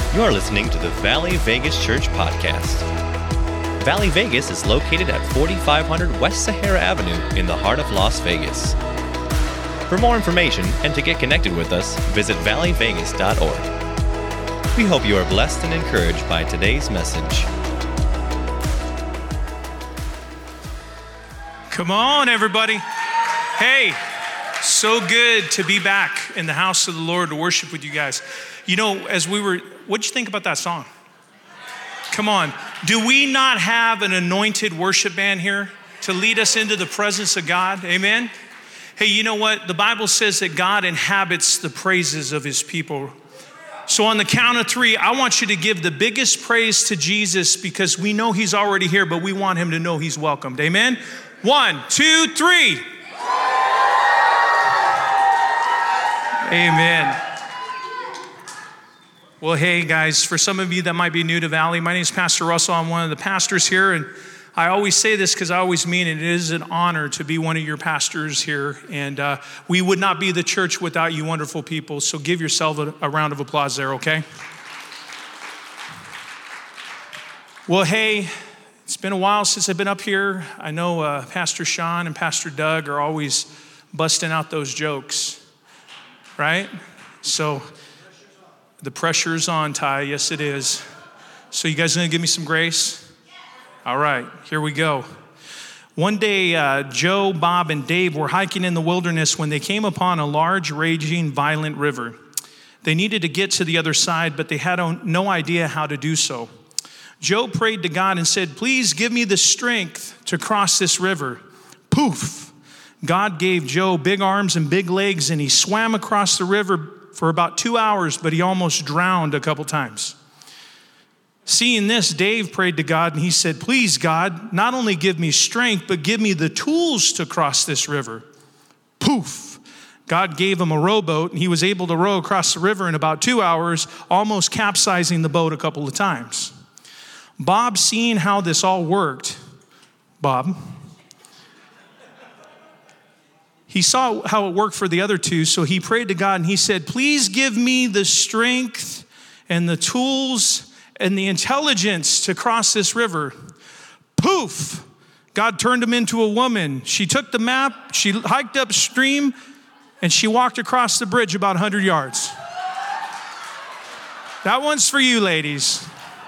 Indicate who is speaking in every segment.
Speaker 1: You're listening to the Valley Vegas Church Podcast. Valley Vegas is located at 4500 West Sahara Avenue in the heart of Las Vegas. For more information and to get connected with us, visit valleyvegas.org. We hope you are blessed and encouraged by today's message.
Speaker 2: Come on, everybody. Hey, so good to be back in the house of the Lord to worship with you guys. You know, what'd you think about that song? Come on. Do we not have an anointed worship band here to lead us into the presence of God? Amen? Hey, you know what? The Bible says that God inhabits the praises of his people. So on the count of three, I want you to give the biggest praise to Jesus because we know he's already here, but we want him to know he's welcomed. Amen? 1, 2, 3. Amen. Well, hey guys, for some of you that might be new to Valley, my name is Pastor Russell. I'm one of the pastors here, and I always say this because I always mean it. It is an honor to be one of your pastors here, and we would not be the church without you wonderful people, so give yourself a round of applause there, okay? Well, hey, it's been a while since I've been up here. I know Pastor Sean and Pastor Doug are always busting out those jokes, right? So the pressure's on, Ty. Yes, it is. So you guys gonna give me some grace? All right, here we go. One day, Joe, Bob, and Dave were hiking in the wilderness when they came upon a large, raging, violent river. They needed to get to the other side, but they had no idea how to do so. Joe prayed to God and said, "Please give me the strength to cross this river." Poof! God gave Joe big arms and big legs, and he swam across the river for about 2 hours, but he almost drowned a couple times. Seeing this, Dave prayed to God and he said, "Please, God, not only give me strength, but give me the tools to cross this river." Poof! God gave him a rowboat and he was able to row across the river in about 2 hours, almost capsizing the boat a couple of times. Bob, seeing how this all worked, he saw how it worked for the other two, so he prayed to God and he said, "Please give me the strength and the tools and the intelligence to cross this river." Poof! God turned him into a woman. She took the map, she hiked upstream, and she walked across the bridge about 100 yards. That one's for you, ladies.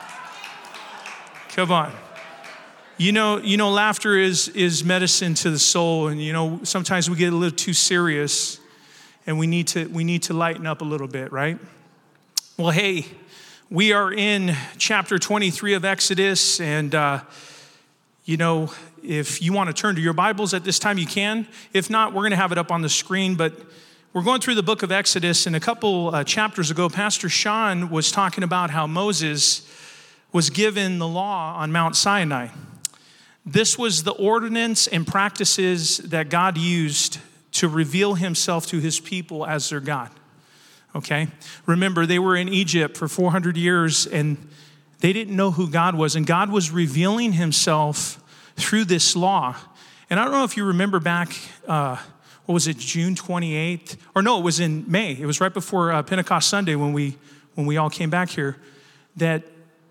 Speaker 2: Come on. You know, laughter is medicine to the soul, and you know, sometimes we get a little too serious, and we need to lighten up a little bit, right? Well, hey, we are in chapter 23 of Exodus, and you know, if you want to turn to your Bibles at this time, you can. If not, we're going to have it up on the screen, but we're going through the book of Exodus, and a couple chapters ago, Pastor Sean was talking about how Moses was given the law on Mount Sinai. This was the ordinance and practices that God used to reveal himself to his people as their God, okay? Remember, they were in Egypt for 400 years, and they didn't know who God was, and God was revealing himself through this law. And I don't know if you remember back, June 28th? Or no, it was in May. It was right before Pentecost Sunday when we all came back here, that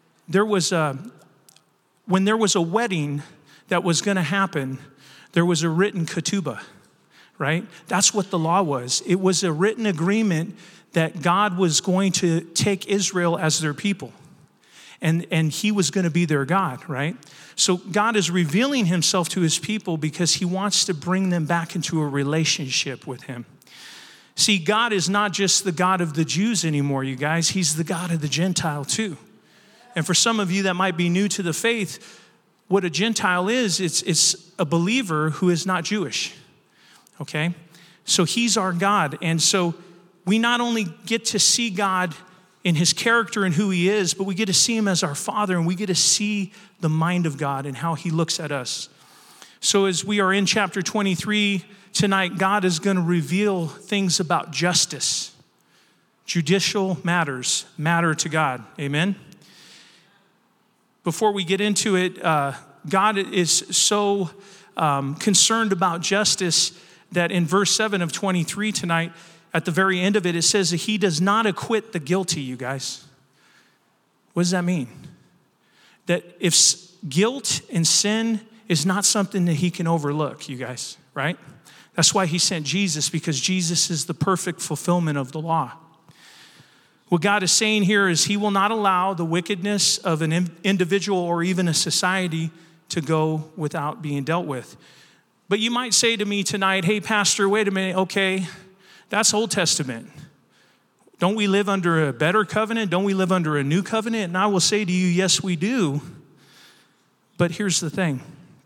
Speaker 2: when there was a wedding that was going to happen, there was a written ketubah, right? That's what the law was. It was a written agreement that God was going to take Israel as their people, and he was going to be their God, right? So God is revealing himself to his people because he wants to bring them back into a relationship with him. See, God is not just the God of the Jews anymore, you guys. He's the God of the Gentile too. And for some of you that might be new to the faith, what a Gentile is, it's a believer who is not Jewish, okay? So he's our God. And so we not only get to see God in his character and who he is, but we get to see him as our Father, and we get to see the mind of God and how he looks at us. So as we are in chapter 23 tonight, God is going to reveal things about justice. Judicial matters matter to God. Amen? Before we get into it, God is so concerned about justice that in verse 7 of 23 tonight, at the very end of it, it says that he does not acquit the guilty, you guys. What does that mean? That if guilt and sin is not something that he can overlook, you guys, right? That's why he sent Jesus, because Jesus is the perfect fulfillment of the law. What God is saying here is he will not allow the wickedness of an individual or even a society to go without being dealt with. But you might say to me tonight, hey, Pastor, wait a minute, okay, that's Old Testament. Don't we live under a better covenant? Don't we live under a new covenant? And I will say to you, yes, we do. But here's the thing.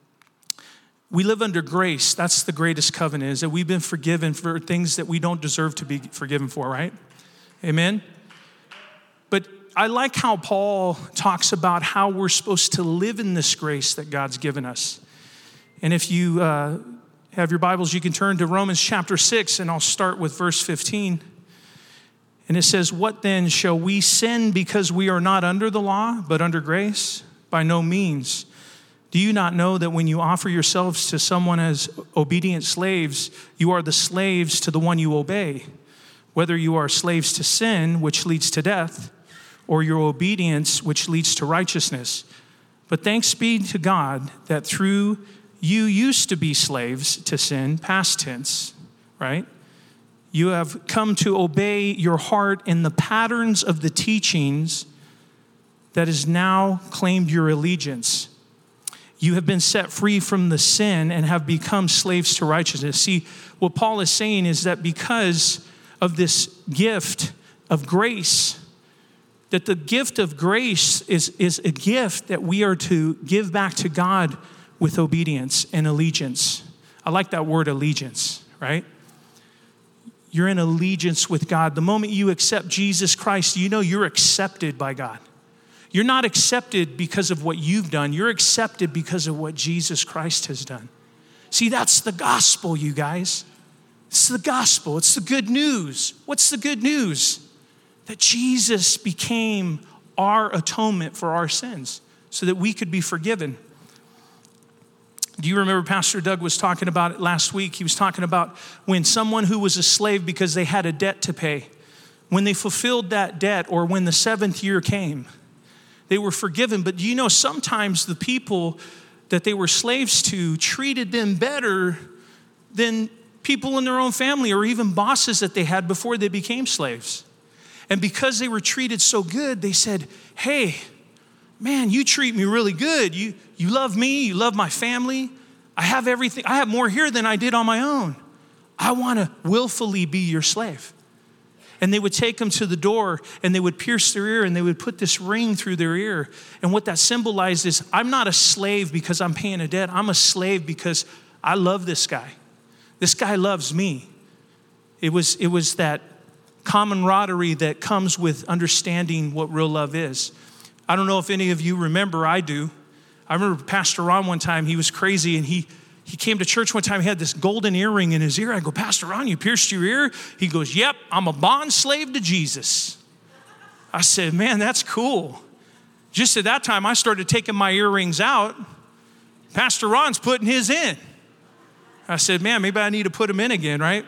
Speaker 2: We live under grace. That's the greatest covenant, is that we've been forgiven for things that we don't deserve to be forgiven for, right? Amen? But I like how Paul talks about how we're supposed to live in this grace that God's given us. And if you have your Bibles, you can turn to Romans chapter 6, and I'll start with verse 15. And it says, what then, shall we sin because we are not under the law, but under grace? By no means. Do you not know that when you offer yourselves to someone as obedient slaves, you are the slaves to the one you obey, whether you are slaves to sin, which leads to death, or your obedience, which leads to righteousness? But thanks be to God that through you used to be slaves to sin, past tense, right? You have come to obey your heart in the patterns of the teachings that has now claimed your allegiance. You have been set free from the sin and have become slaves to righteousness. See, what Paul is saying is that because of this gift of grace, that the gift of grace is a gift that we are to give back to God with obedience and allegiance. I like that word, allegiance, right? You're in allegiance with God. The moment you accept Jesus Christ, you know you're accepted by God. You're not accepted because of what you've done. You're accepted because of what Jesus Christ has done. See, that's the gospel, you guys. It's the gospel. It's the good news. What's the good news? That Jesus became our atonement for our sins so that we could be forgiven. Do you remember Pastor Doug was talking about it last week? He was talking about when someone who was a slave because they had a debt to pay, when they fulfilled that debt, or when the 7th year came, they were forgiven. But do you know sometimes the people that they were slaves to treated them better than people in their own family or even bosses that they had before they became slaves? And because they were treated so good, they said, hey, man, you treat me really good. You love me. You love my family. I have everything. I have more here than I did on my own. I want to willfully be your slave. And they would take them to the door and they would pierce their ear and they would put this ring through their ear. And what that symbolized is, I'm not a slave because I'm paying a debt. I'm a slave because I love this guy. This guy loves me. It was that camaraderie that comes with understanding what real love is. I don't know if any of you remember, I do. I remember Pastor Ron one time, he was crazy, and he came to church one time, he had this golden earring in his ear. I go, Pastor Ron, you pierced your ear? He goes, yep, I'm a bond slave to Jesus. I said, man, that's cool. Just at that time, I started taking my earrings out. Pastor Ron's putting his in. I said, man, maybe I need to put them in again, right?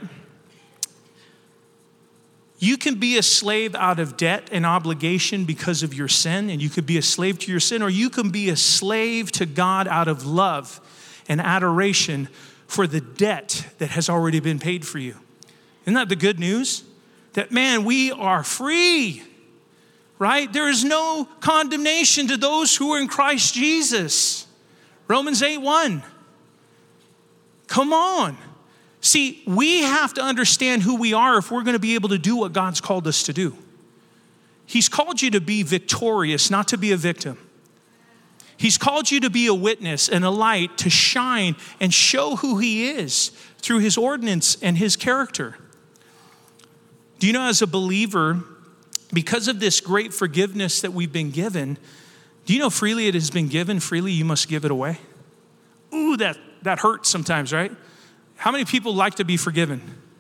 Speaker 2: You can be a slave out of debt and obligation because of your sin, and you could be a slave to your sin, or you can be a slave to God out of love and adoration for the debt that has already been paid for you. Isn't that the good news? That, man, we are free, right? There is no condemnation to those who are in Christ Jesus. Romans 8:1. Come on. See, we have to understand who we are if we're going to be able to do what God's called us to do. He's called you to be victorious, not to be a victim. He's called you to be a witness and a light to shine and show who he is through his ordinance and his character. Do you know, as a believer, because of this great forgiveness that we've been given, do you know freely it has been given, freely you must give it away? Ooh, that hurts sometimes, right? How many people like to be forgiven?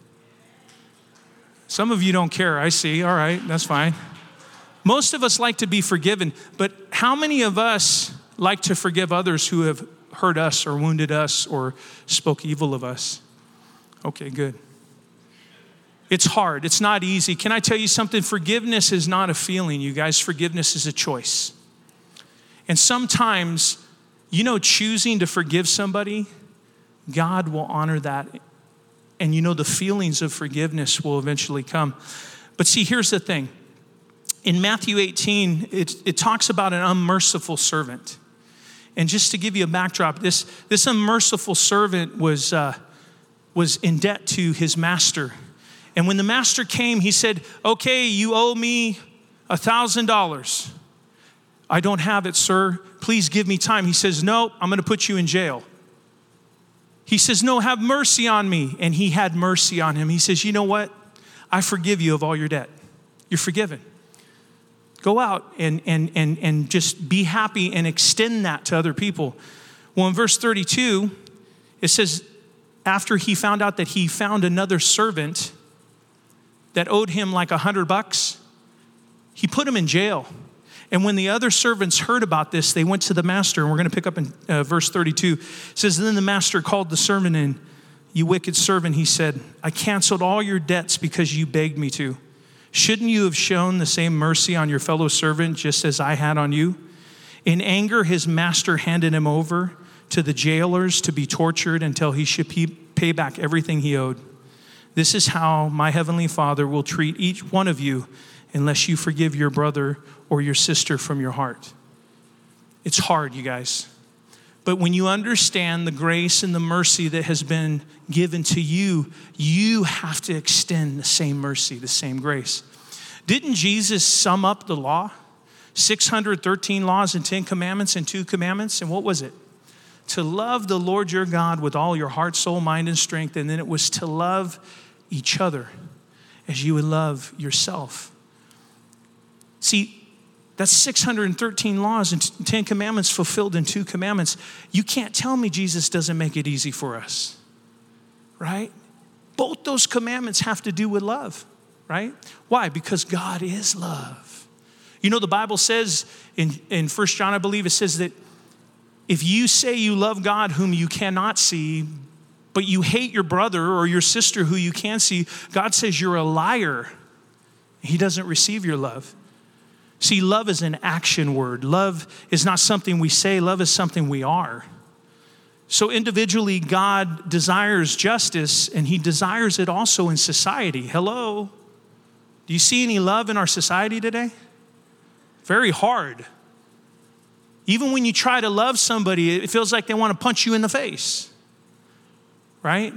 Speaker 2: Some of you don't care, I see. All right, that's fine. Most of us like to be forgiven, but how many of us like to forgive others who have hurt us or wounded us or spoke evil of us? Okay, good. It's hard. It's not easy. Can I tell you something? Forgiveness is not a feeling, you guys. Forgiveness is a choice. And sometimes, choosing to forgive somebody, God will honor that. And the feelings of forgiveness will eventually come. But see, here's the thing. In Matthew 18, it talks about an unmerciful servant. And just to give you a backdrop, this unmerciful servant was in debt to his master. And when the master came, he said, okay, you owe me $1,000. I don't have it, sir. Please give me time. He says, no, I'm going to put you in jail. He says, no, have mercy on me. And he had mercy on him. He says, you know what? I forgive you of all your debt. You're forgiven. Go out and just be happy and extend that to other people. Well, in verse 32, it says, after he found out that he found another servant that owed him like $100, he put him in jail. And when the other servants heard about this, they went to the master. And we're going to pick up in verse 32. It says, then the master called the servant in. You wicked servant, he said, I canceled all your debts because you begged me to. Shouldn't you have shown the same mercy on your fellow servant just as I had on you? In anger, his master handed him over to the jailers to be tortured until he should pay back everything he owed. This is how my heavenly Father will treat each one of you unless you forgive your brother or your sister from your heart. It's hard, you guys. But when you understand the grace and the mercy that has been given to you, you have to extend the same mercy, the same grace. Didn't Jesus sum up the law? 613 laws and 10 commandments and 2 commandments. And what was it? To love the Lord your God with all your heart, soul, mind, and strength. And then it was to love each other as you would love yourself. See, that's 613 laws and 10 commandments fulfilled in 2 commandments. You can't tell me Jesus doesn't make it easy for us, right? Both those commandments have to do with love, right? Why? Because God is love. The Bible says in 1 John, I believe it says that if you say you love God whom you cannot see, but you hate your brother or your sister who you can see, God says you're a liar. He doesn't receive your love. See, love is an action word. Love is not something we say. Love is something we are. So individually, God desires justice, and he desires it also in society. Hello? Do you see any love in our society today? Very hard. Even when you try to love somebody, it feels like they want to punch you in the face. Right?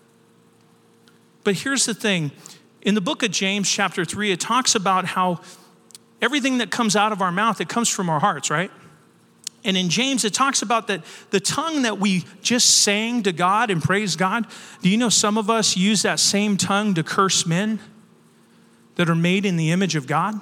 Speaker 2: But here's the thing. In the book of James, chapter 3, it talks about how everything that comes out of our mouth, it comes from our hearts, right? And in James, it talks about that the tongue that we just sang to God and praise God. Do you know some of us use that same tongue to curse men that are made in the image of God?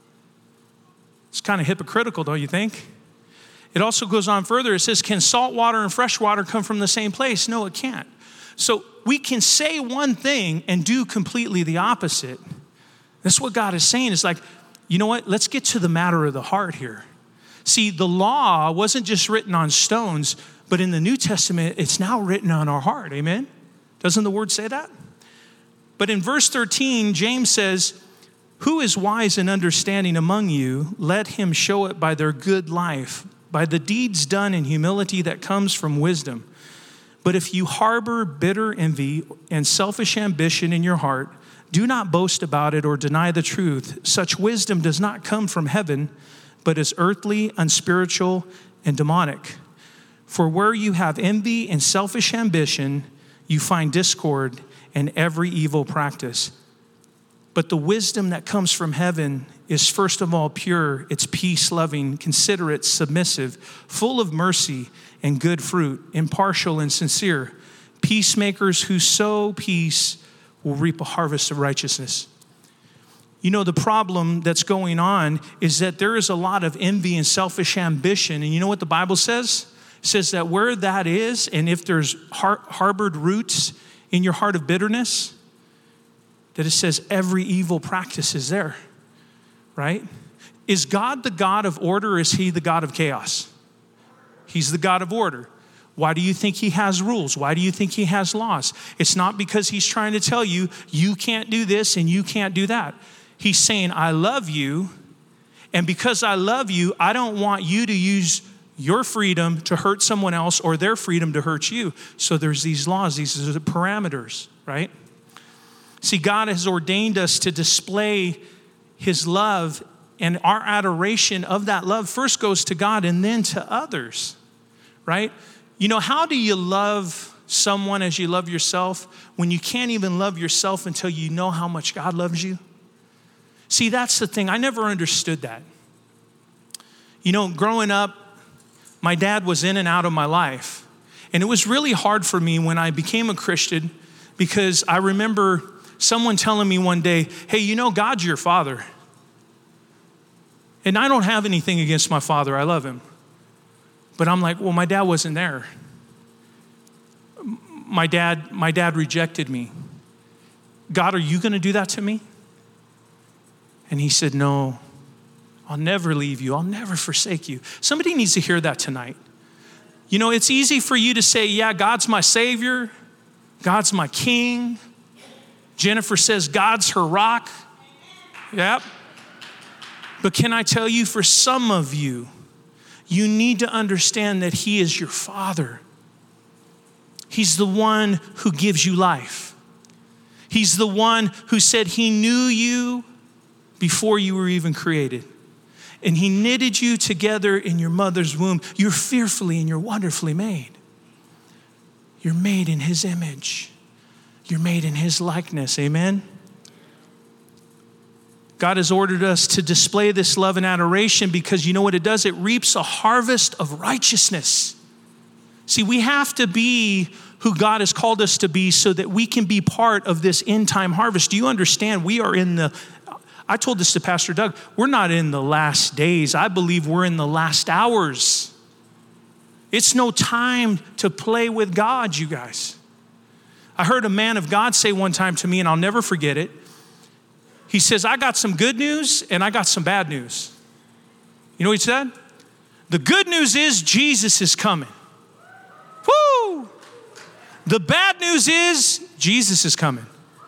Speaker 2: It's kind of hypocritical, don't you think? It also goes on further. It says, can salt water and fresh water come from the same place? No, it can't. So we can say one thing and do completely the opposite. That's what God is saying. It's like, you know what? Let's get to the matter of the heart here. See, the law wasn't just written on stones, but in the New Testament, it's now written on our heart. Amen? Doesn't the word say that? But in verse 13, James says, who is wise and understanding among you? Let him show it by their good life, by the deeds done in humility that comes from wisdom. But if you harbor bitter envy and selfish ambition in your heart, do not boast about it or deny the truth. Such wisdom does not come from heaven, but is earthly, unspiritual, and demonic. For where you have envy and selfish ambition, you find discord and every evil practice. But the wisdom that comes from heaven is first of all pure, it's peace-loving, considerate, submissive, full of mercy and good fruit, impartial and sincere. Peacemakers who sow peace will reap a harvest of righteousness. You know, the problem that's going on is that there is a lot of envy and selfish ambition. And you know what the Bible says? It says that where that is, and if there's harbored roots in your heart of bitterness, that it says every evil practice is there, right? Is God the God of order, or is he the God of chaos? He's the God of order. Why do you think he has rules? Why do you think he has laws? It's not because he's trying to tell you, you can't do this and you can't do that. He's saying, I love you, and because I love you, I don't want you to use your freedom to hurt someone else or their freedom to hurt you. So there's these laws, these are the parameters, right? See, God has ordained us to display his love, and our adoration of that love first goes to God and then to others, right? You know, how do you love someone as you love yourself when you can't even love yourself until you know how much God loves you? See, that's the thing. I never understood that. You know, growing up, my dad was in and out of my life. And it was really hard for me when I became a Christian, because I remember someone telling me one day, hey, you know, God's your father. And I don't have anything against my father. I love him. But I'm like, well, my dad wasn't there. My dad rejected me. God, are you going to do that to me? And he said, no, I'll never leave you. I'll never forsake you. Somebody needs to hear that tonight. You know, it's easy for you to say, yeah, God's my Savior. God's my King. Jennifer says God's her rock. Yep. But can I tell you, for some of you, you need to understand that he is your Father. He's the one who gives you life. He's the one who said he knew you before you were even created. And he knitted you together in your mother's womb. You're fearfully and you're wonderfully made. You're made in his image. You're made in his likeness. Amen? God has ordered us to display this love and adoration because you know what it does? It reaps a harvest of righteousness. See, we have to be who God has called us to be so that we can be part of this end time harvest. Do you understand? We are I told this to Pastor Doug, we're not in the last days. I believe we're in the last hours. It's no time to play with God, you guys. I heard a man of God say one time to me, and I'll never forget it. He says, I got some good news and I got some bad news. You know what he said? The good news is Jesus is coming. Woo! The bad news is Jesus is coming.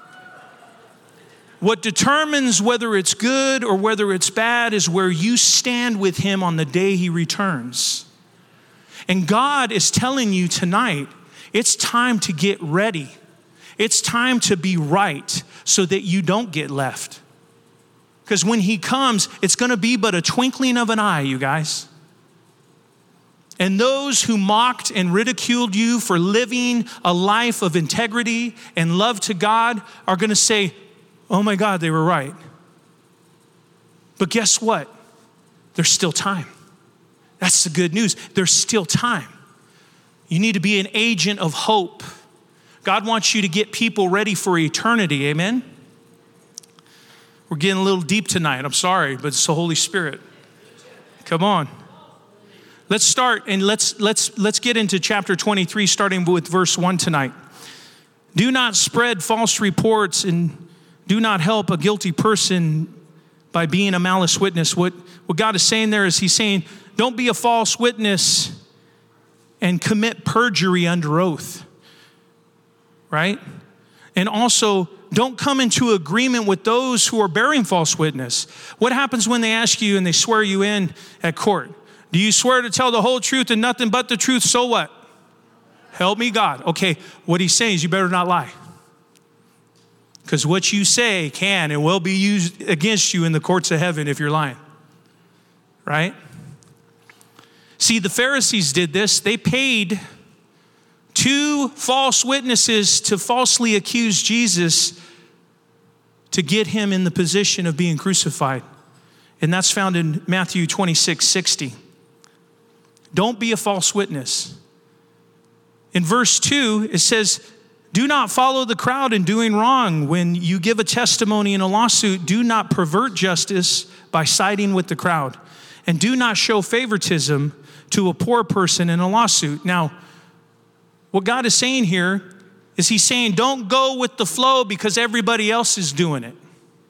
Speaker 2: What determines whether it's good or whether it's bad is where you stand with him on the day he returns. And God is telling you tonight, it's time to get ready. It's time to be right so that you don't get left. Because when he comes, it's going to be but a twinkling of an eye, you guys. And those who mocked and ridiculed you for living a life of integrity and love to God are going to say, oh my God, they were right. But guess what? There's still time. That's the good news. There's still time. You need to be an agent of hope. God wants you to get people ready for eternity. Amen? We're getting a little deep tonight. I'm sorry, but it's the Holy Spirit. Come on. Let's start and let's get into chapter 23, starting with verse 1 tonight. Do not spread false reports and do not help a guilty person by being a malice witness. What God is saying there is he's saying, don't be a false witness and commit perjury under oath. Right? And also, don't come into agreement with those who are bearing false witness. What happens when they ask you and they swear you in at court? Do you swear to tell the whole truth and nothing but the truth? So what? Help me, God. Okay, what he's saying is you better not lie. Because what you say can and will be used against you in the courts of heaven if you're lying. Right? See, the Pharisees did this. They paid 2 false witnesses to falsely accuse Jesus to get him in the position of being crucified. And that's found in Matthew 26:60. Don't be a false witness. In verse 2, it says, do not follow the crowd in doing wrong. When you give a testimony in a lawsuit, do not pervert justice by siding with the crowd. And do not show favoritism to a poor person in a lawsuit. Now, what God is saying here is he's saying, don't go with the flow because everybody else is doing it.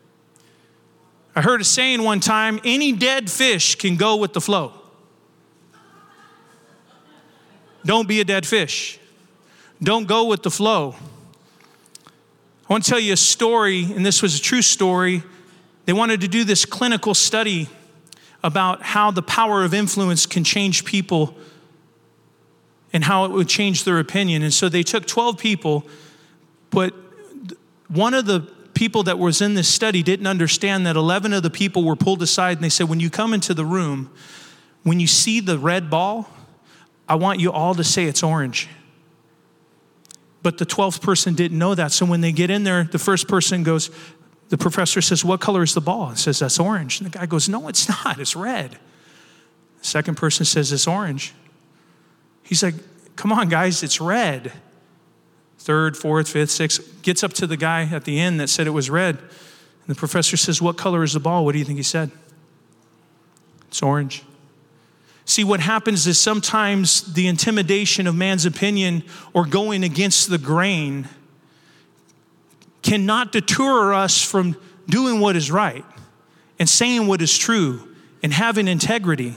Speaker 2: I heard a saying one time, any dead fish can go with the flow. Don't be a dead fish. Don't go with the flow. I want to tell you a story, and this was a true story. They wanted to do this clinical study about how the power of influence can change people and how it would change their opinion. And so they took 12 people, but one of the people that was in this study didn't understand that 11 of the people were pulled aside, and they said, when you come into the room, when you see the red ball, I want you all to say it's orange. But the 12th person didn't know that. So when they get in there, the first person goes, the professor says, what color is the ball? And says, that's orange. And the guy goes, no, it's not. It's red. The second person says, it's orange. He's like, come on, guys, it's red. Third, fourth, fifth, sixth, gets up to the guy at the end that said it was red. And the professor says, what color is the ball? What do you think he said? It's orange. See, what happens is sometimes the intimidation of man's opinion or going against the grain cannot deter us from doing what is right and saying what is true and having integrity.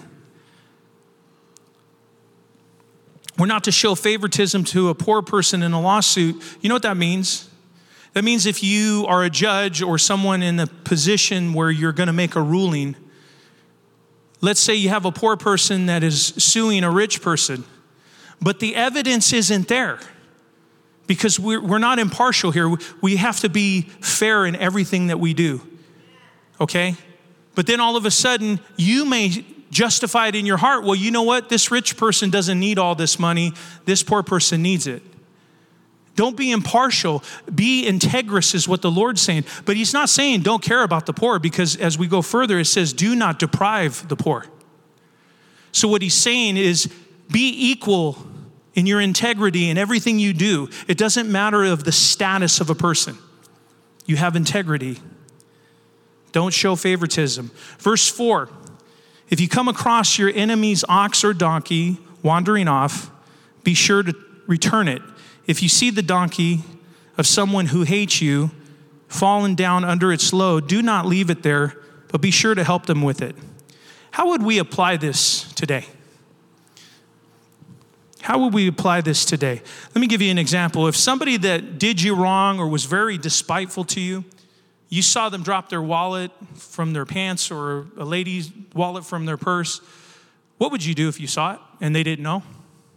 Speaker 2: We're not to show favoritism to a poor person in a lawsuit. You know what that means? That means if you are a judge or someone in a position where you're going to make a ruling, let's say you have a poor person that is suing a rich person, but the evidence isn't there because we're not impartial here. We have to be fair in everything that we do, okay? But then all of a sudden, you may justify it in your heart. Well, you know what? This rich person doesn't need all this money. This poor person needs it. Don't be impartial. Be integrous is what the Lord's saying. But he's not saying don't care about the poor, because as we go further, it says do not deprive the poor. So what he's saying is be equal in your integrity in everything you do. It doesn't matter of the status of a person. You have integrity. Don't show favoritism. Verse 4, if you come across your enemy's ox or donkey wandering off, be sure to return it. If you see the donkey of someone who hates you fallen down under its load, do not leave it there, but be sure to help them with it. How would we apply this today? How would we apply this today? Let me give you an example. If somebody that did you wrong or was very despiteful to you, you saw them drop their wallet from their pants or a lady's wallet from their purse, what would you do if you saw it and they didn't know?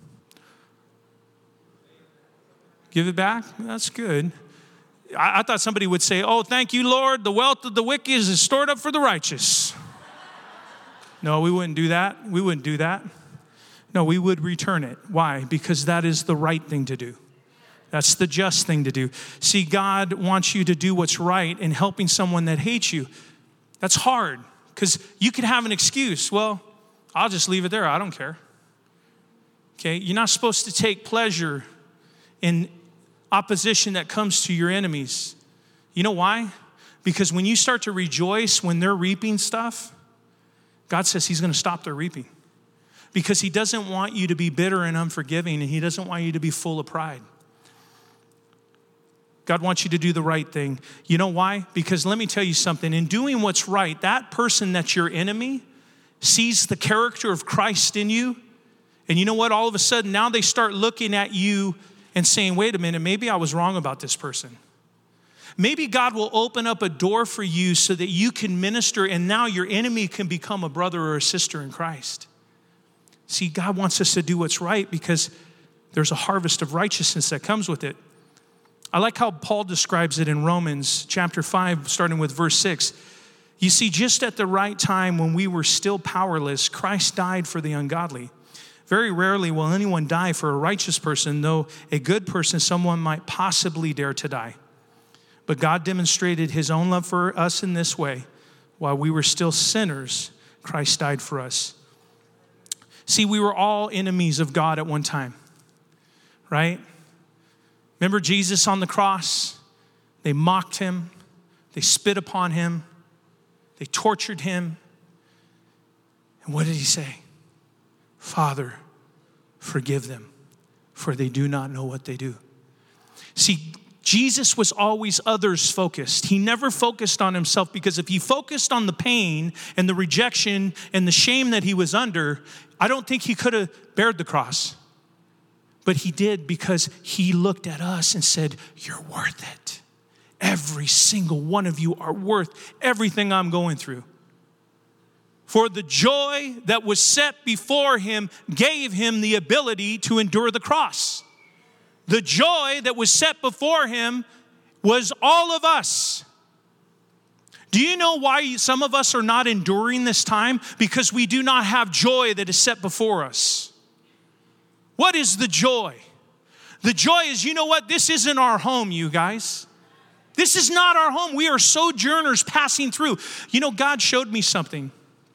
Speaker 2: Give it back? That's good. I thought somebody would say, oh, thank you, Lord. The wealth of the wicked is stored up for the righteous. No, we wouldn't do that. We wouldn't do that. No, we would return it. Why? Because that is the right thing to do. That's the just thing to do. See, God wants you to do what's right in helping someone that hates you. That's hard because you could have an excuse. Well, I'll just leave it there. I don't care. Okay? You're not supposed to take pleasure in opposition that comes to your enemies. You know why? Because when you start to rejoice when they're reaping stuff, God says he's going to stop their reaping. Because he doesn't want you to be bitter and unforgiving, and he doesn't want you to be full of pride. God wants you to do the right thing. You know why? Because let me tell you something. In doing what's right, that person that's your enemy sees the character of Christ in you. And you know what? All of a sudden, now they start looking at you and saying, wait a minute, maybe I was wrong about this person. Maybe God will open up a door for you so that you can minister, and now your enemy can become a brother or a sister in Christ. See, God wants us to do what's right because there's a harvest of righteousness that comes with it. I like how Paul describes it in Romans chapter 5, starting with verse 6. You see, just at the right time when we were still powerless, Christ died for the ungodly. Very rarely will anyone die for a righteous person, though a good person, someone might possibly dare to die. But God demonstrated his own love for us in this way. While we were still sinners, Christ died for us. See, we were all enemies of God at one time, right? Remember Jesus on the cross? They mocked him. They spit upon him. They tortured him. And what did he say? Father, forgive them, for they do not know what they do. See, Jesus was always others focused. He never focused on himself, because if he focused on the pain and the rejection and the shame that he was under, I don't think he could have bared the cross. But he did because he looked at us and said, you're worth it. Every single one of you are worth everything I'm going through. For the joy that was set before him gave him the ability to endure the cross. The joy that was set before him was all of us. Do you know why some of us are not enduring this time? Because we do not have joy that is set before us. What is the joy? The joy is, you know what? This isn't our home, you guys. This is not our home. We are sojourners passing through. You know, God showed me something.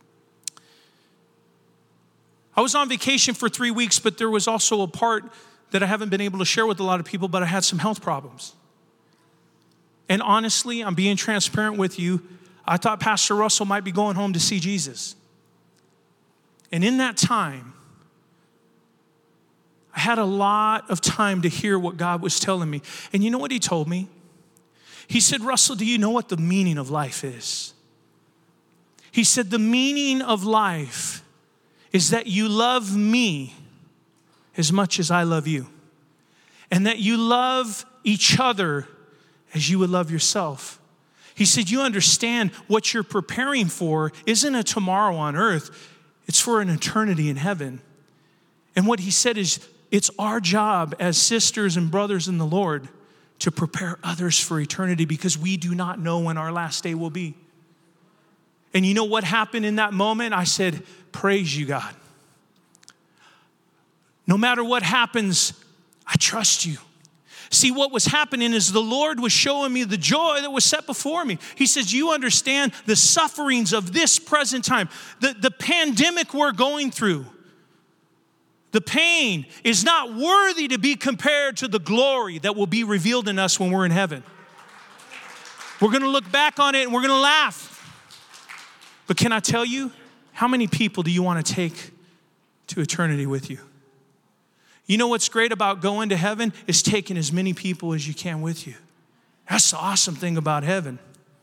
Speaker 2: I was on vacation for 3 weeks, but there was also a part that I haven't been able to share with a lot of people, but I had some health problems. And honestly, I'm being transparent with you. I thought Pastor Russell might be going home to see Jesus. And in that time, I had a lot of time to hear what God was telling me. And you know what he told me? He said, Russell, do you know what the meaning of life is? He said, the meaning of life is that you love me as much as I love you. And that you love each other as you would love yourself. He said, you understand what you're preparing for isn't a tomorrow on earth. It's for an eternity in heaven. And what he said is, it's our job as sisters and brothers in the Lord to prepare others for eternity because we do not know when our last day will be. And you know what happened in that moment? I said, praise you, God. No matter what happens, I trust you. See, what was happening is the Lord was showing me the joy that was set before me. He says, you understand the sufferings of this present time, the pandemic we're going through. The pain is not worthy to be compared to the glory that will be revealed in us when we're in heaven. We're going to look back on it and we're going to laugh. But can I tell you, how many people do you want to take to eternity with you? You know what's great about going to heaven is taking as many people as you can with you. That's the awesome thing about heaven.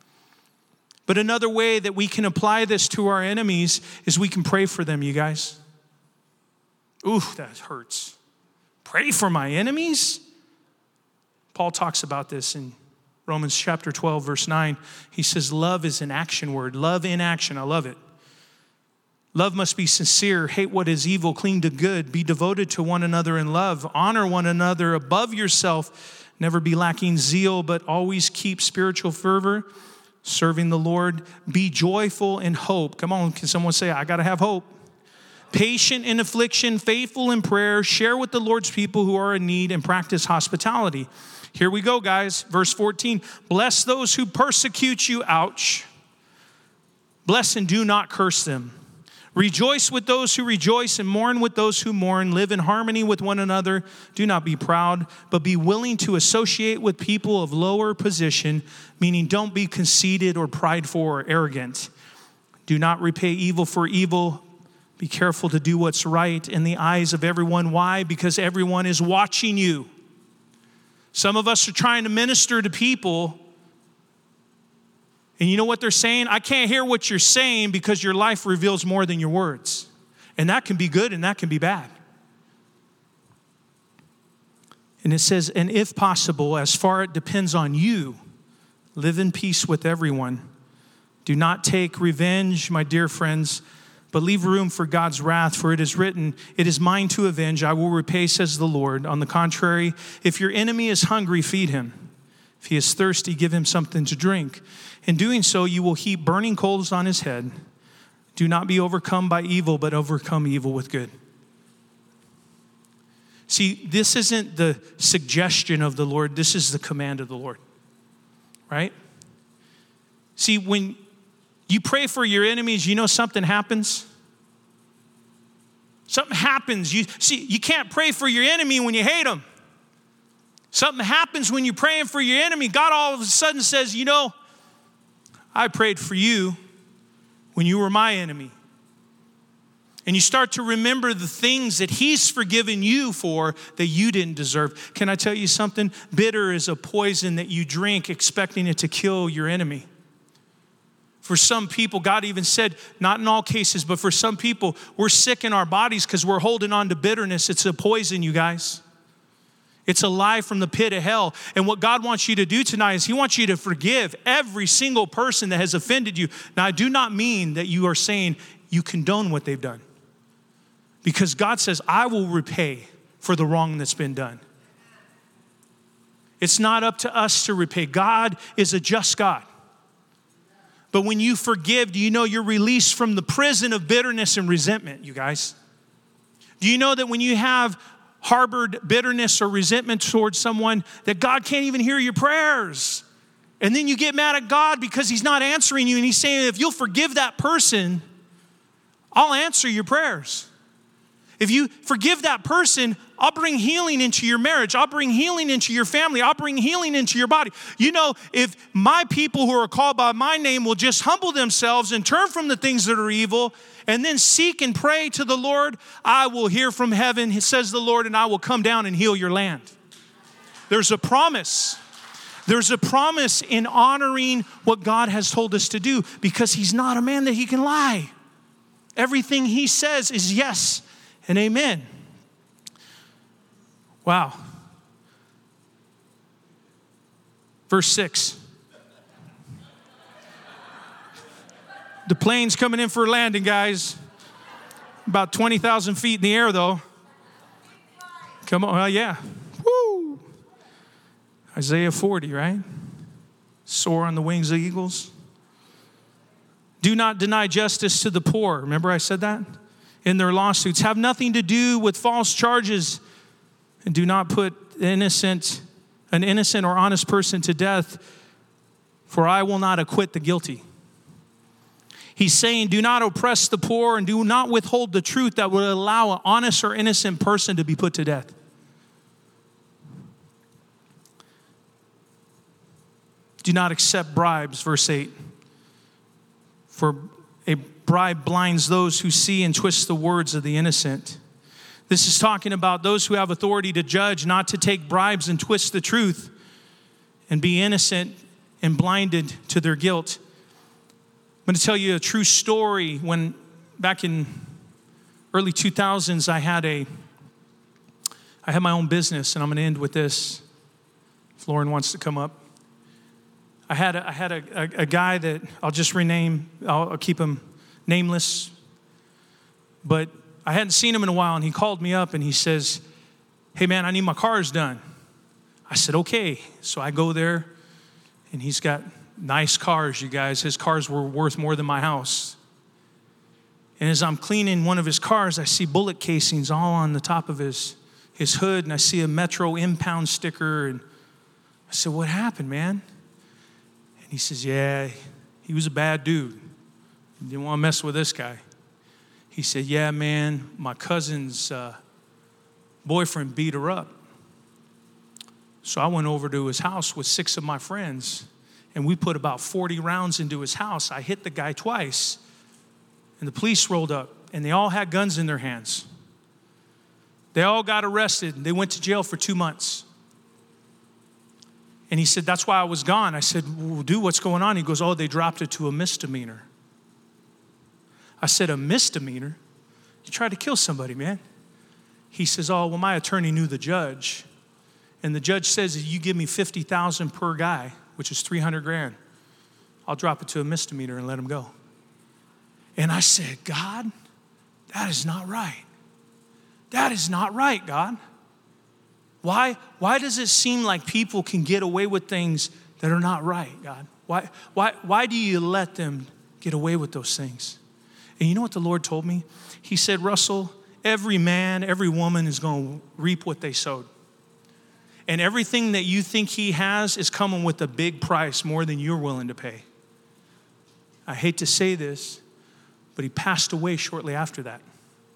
Speaker 2: But another way that we can apply this to our enemies is we can pray for them, you guys. Ooh, that hurts. Pray for my enemies? Paul talks about this in Romans chapter 12, verse 9. He says, love is an action word. Love in action. I love it. Love must be sincere. Hate what is evil. Cling to good. Be devoted to one another in love. Honor one another above yourself. Never be lacking zeal, but always keep spiritual fervor, serving the Lord. Be joyful in hope. Come on, can someone say, I got to have hope? Patient in affliction, faithful in prayer, share with the Lord's people who are in need, and practice hospitality. Here we go, guys. Verse 14, bless those who persecute you. Ouch. Bless and do not curse them. Rejoice with those who rejoice and mourn with those who mourn. Live in harmony with one another. Do not be proud, but be willing to associate with people of lower position, meaning don't be conceited or prideful or arrogant. Do not repay evil for evil. Be careful to do what's right in the eyes of everyone. Why? Because everyone is watching you. Some of us are trying to minister to people, and you know what they're saying? I can't hear what you're saying because your life reveals more than your words. And that can be good and that can be bad. And it says, and if possible, as far it depends on you, live in peace with everyone. Do not take revenge, my dear friends, but leave room for God's wrath, for it is written, it is mine to avenge, I will repay, says the Lord. On the contrary, if your enemy is hungry, feed him. If he is thirsty, give him something to drink. In doing so, you will heap burning coals on his head. Do not be overcome by evil, but overcome evil with good. See, this isn't the suggestion of the Lord. This is the command of the Lord, right? See, when you pray for your enemies, you know something happens? Something happens. You can't pray for your enemy when you hate them. Something happens when you're praying for your enemy. God all of a sudden says, you know, I prayed for you when you were my enemy. And you start to remember the things that he's forgiven you for that you didn't deserve. Can I tell you something? Bitter is a poison that you drink expecting it to kill your enemy. For some people, God even said, not in all cases, but for some people, we're sick in our bodies because we're holding on to bitterness. It's a poison, you guys. It's a lie from the pit of hell. And what God wants you to do tonight is he wants you to forgive every single person that has offended you. Now, I do not mean that you are saying you condone what they've done. Because God says, I will repay for the wrong that's been done. It's not up to us to repay. God is a just God. But when you forgive, do you know you're released from the prison of bitterness and resentment, you guys? Do you know that when you have harbored bitterness or resentment towards someone, that God can't even hear your prayers? And then you get mad at God because he's not answering you, and he's saying, if you'll forgive that person, I'll answer your prayers. If you forgive that person, I'll bring healing into your marriage. I'll bring healing into your family. I'll bring healing into your body. You know, if my people who are called by my name will just humble themselves and turn from the things that are evil and then seek and pray to the Lord, I will hear from heaven, says the Lord, and I will come down and heal your land. There's a promise. There's a promise in honoring what God has told us to do, because he's not a man that he can lie. Everything he says is yes and amen. Wow. Verse 6. The plane's coming in for a landing, guys. About 20,000 feet in the air, though. Come on, yeah. Woo! Isaiah 40, right? Soar on the wings of eagles. Do not deny justice to the poor. Remember I said that? In their lawsuits. Have nothing to do with false charges. And do not put an innocent or honest person to death, for I will not acquit the guilty. He's saying, do not oppress the poor and do not withhold the truth that would allow an honest or innocent person to be put to death. Do not accept bribes, verse 8. For a bribe blinds those who see and twist the words of the innocent. This is talking about those who have authority to judge, not to take bribes and twist the truth and be innocent and blinded to their guilt. I'm going to tell you a true story. When back in early 2000s, I had my own business, and I'm going to end with this. If Lauren wants to come up. I had a guy that I'll just rename. I'll keep him nameless. But I hadn't seen him in a while, and he called me up, and he says, hey, man, I need my cars done. I said, okay. So I go there, and he's got nice cars, you guys. His cars were worth more than my house. And as I'm cleaning one of his cars, I see bullet casings all on the top of his hood, and I see a Metro impound sticker. And I said, what happened, man? And he says, yeah, he was a bad dude. Didn't want to mess with this guy. He said, yeah, man, my cousin's boyfriend beat her up. So I went over to his house with 6 of my friends, and we put about 40 rounds into his house. I hit the guy twice, and the police rolled up, and they all had guns in their hands. They all got arrested, and they went to jail for 2 months. And he said, that's why I was gone. I said, well, dude, what's going on? He goes, oh, they dropped it to a misdemeanor. I said, a misdemeanor? You tried to kill somebody, man. He says, oh, well, my attorney knew the judge. And the judge says, you give me $50,000 per guy, which is $300,000. I'll drop it to a misdemeanor and let him go. And I said, God, that is not right. That is not right, God. Why does it seem like people can get away with things that are not right, God? Why do you let them get away with those things? And you know what the Lord told me? He said, Russell, every man, every woman is going to reap what they sowed. And everything that you think he has is coming with a big price, more than you're willing to pay. I hate to say this, but he passed away shortly after that.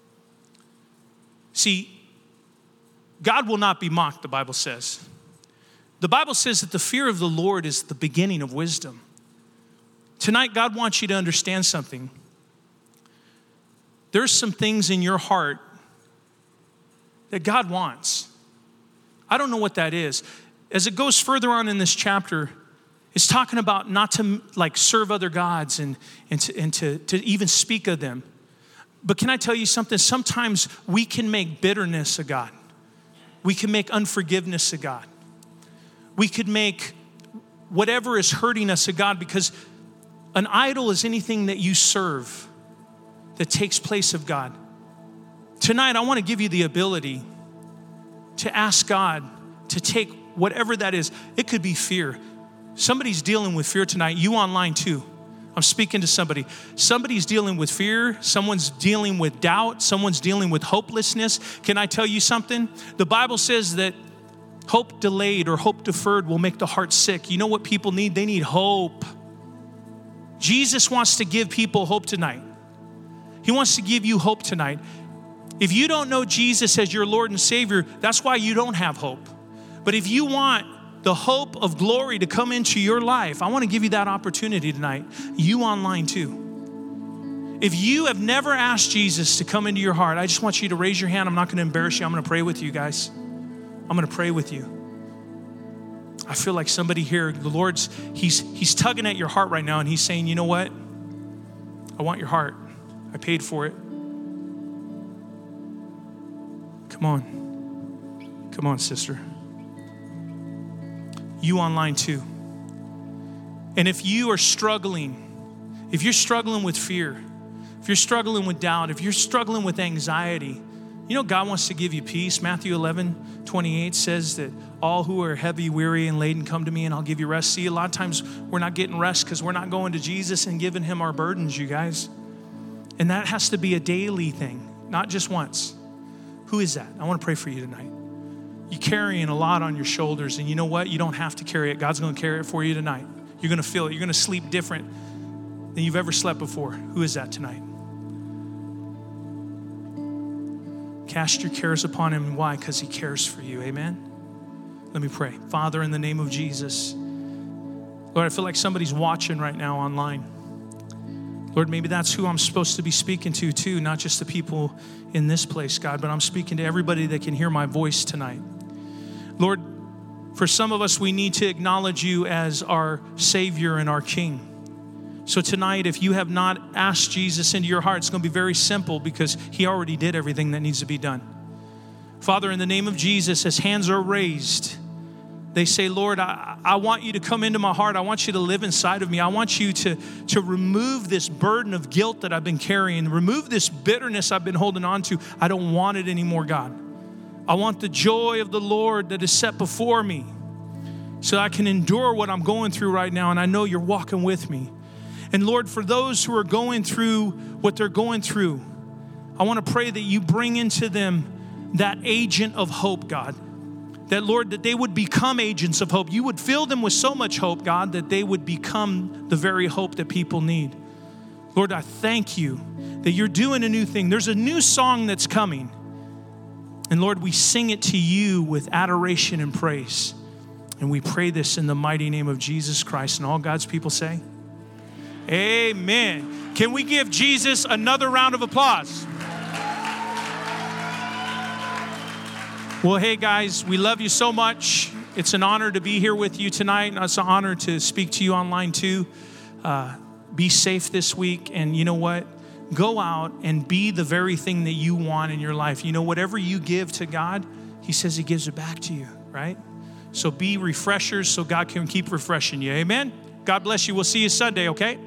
Speaker 2: See, God will not be mocked, the Bible says. The Bible says that the fear of the Lord is the beginning of wisdom. Tonight, God wants you to understand something. There's some things in your heart that God wants. I don't know what that is. As it goes further on in this chapter, it's talking about not to serve other gods and to even speak of them. But can I tell you something? Sometimes we can make bitterness a god. We can make unforgiveness a God. We could make whatever is hurting us a God, because an idol is anything that you serve that takes place of God. Tonight, I want to give you the ability to ask God to take whatever that is. It could be fear. Somebody's dealing with fear tonight. You online too. I'm speaking to somebody. Somebody's dealing with fear. Someone's dealing with doubt. Someone's dealing with hopelessness. Can I tell you something? The Bible says that hope delayed or hope deferred will make the heart sick. You know what people need? They need hope. Jesus wants to give people hope tonight. He wants to give you hope tonight. If you don't know Jesus as your Lord and Savior, that's why you don't have hope. But if you want the hope of glory to come into your life, I want to give you that opportunity tonight. You online too. If you have never asked Jesus to come into your heart, I just want you to raise your hand. I'm not going to embarrass you. I'm going to pray with you guys. I'm going to pray with you. I feel like somebody here, the Lord's, he's tugging at your heart right now, and he's saying, you know what? I want your heart. I paid for it. Come on. Come on, sister. You online too. And if you are struggling, if you're struggling with fear, if you're struggling with doubt, if you're struggling with anxiety, you know God wants to give you peace. Matthew 11:28 says that all who are heavy, weary, and laden come to me and I'll give you rest. See, a lot of times we're not getting rest because we're not going to Jesus and giving him our burdens, you guys. And that has to be a daily thing, not just once. Who is that? I want to pray for you tonight. You're carrying a lot on your shoulders, and you know what? You don't have to carry it. God's going to carry it for you tonight. You're going to feel it. You're going to sleep different than you've ever slept before. Who is that tonight? Cast your cares upon him. Why? Because he cares for you. Amen? Let me pray. Father, in the name of Jesus, Lord, I feel like somebody's watching right now online. Lord, maybe that's who I'm supposed to be speaking to too, not just the people in this place, God, but I'm speaking to everybody that can hear my voice tonight. Lord, for some of us, we need to acknowledge you as our Savior and our King. So tonight, if you have not asked Jesus into your heart, it's going to be very simple because he already did everything that needs to be done. Father, in the name of Jesus, as hands are raised, they say, Lord, I want you to come into my heart. I want you to live inside of me. I want you to remove this burden of guilt that I've been carrying. Remove this bitterness I've been holding on to. I don't want it anymore, God. I want the joy of the Lord that is set before me so I can endure what I'm going through right now, and I know you're walking with me. And Lord, for those who are going through what they're going through, I want to pray that you bring into them that agent of hope, God. That, Lord, that they would become agents of hope. You would fill them with so much hope, God, that they would become the very hope that people need. Lord, I thank you that you're doing a new thing. There's a new song that's coming. And Lord, we sing it to you with adoration and praise. And we pray this in the mighty name of Jesus Christ. And all God's people say, amen. Can we give Jesus another round of applause? Well, hey guys, we love you so much. It's an honor to be here with you tonight. And it's an honor to speak to you online too. Be safe this week. And you know what? Go out and be the very thing that you want in your life. You know, whatever you give to God, he says he gives it back to you, right? So be refreshers so God can keep refreshing you. Amen? God bless you. We'll see you Sunday, okay?